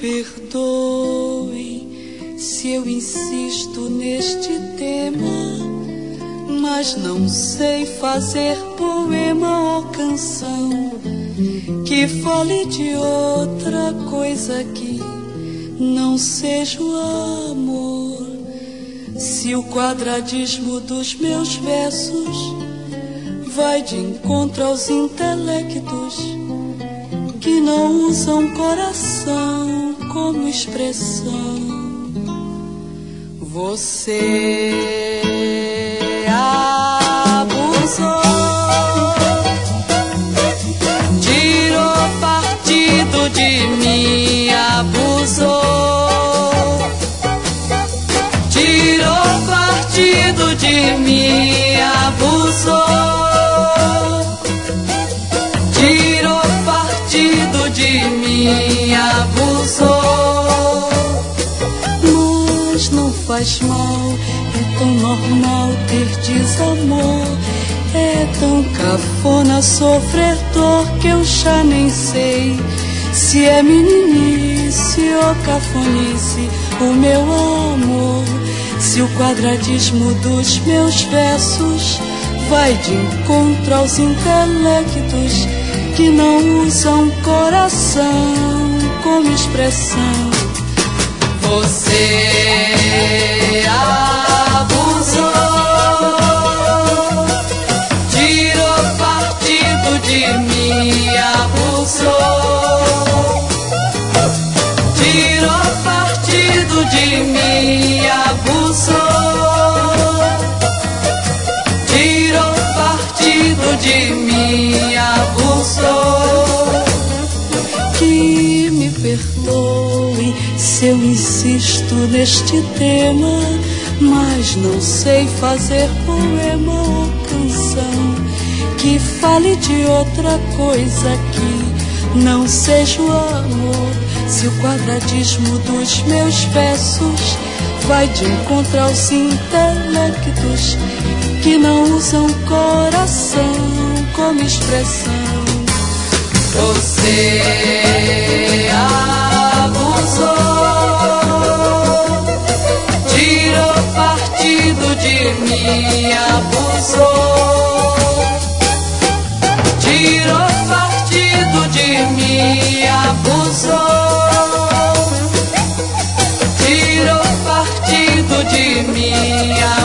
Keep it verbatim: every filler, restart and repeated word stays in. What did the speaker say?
perdoe se eu insisto neste tema, mas não sei fazer poema ou canção que fale de outra coisa que não seja o amor. Se o quadradismo dos meus versos vai de encontro aos intelectos que não usam coração como expressão, você abusou, tirou partido de mim, abusou, tirou partido de mim, abusou, tirou partido de mim, abusou. Mas não faz mal, é tão normal ter desamor, é tão cafona sofrer dor que eu já nem sei se é meninice ou cafonice o meu amor. Se o quadradismo dos meus versos vai de encontro aos intelectos que não usam coração como expressão, você abusou, tirou partido de mim, abusou, tirou partido de mim, abusou, tirou partido de mim, abusou. Que me perdoe se eu insisto neste tema, mas não sei fazer poema ou canção que fale de outra coisa que não seja o amor. Se o quadradismo dos meus versos vai de encontro aos intelectos que não usam coração como expressão, você abusou, tirou partido de mim, abusou, tirou partido de mim, abusou, tirou partido de mim, abusou.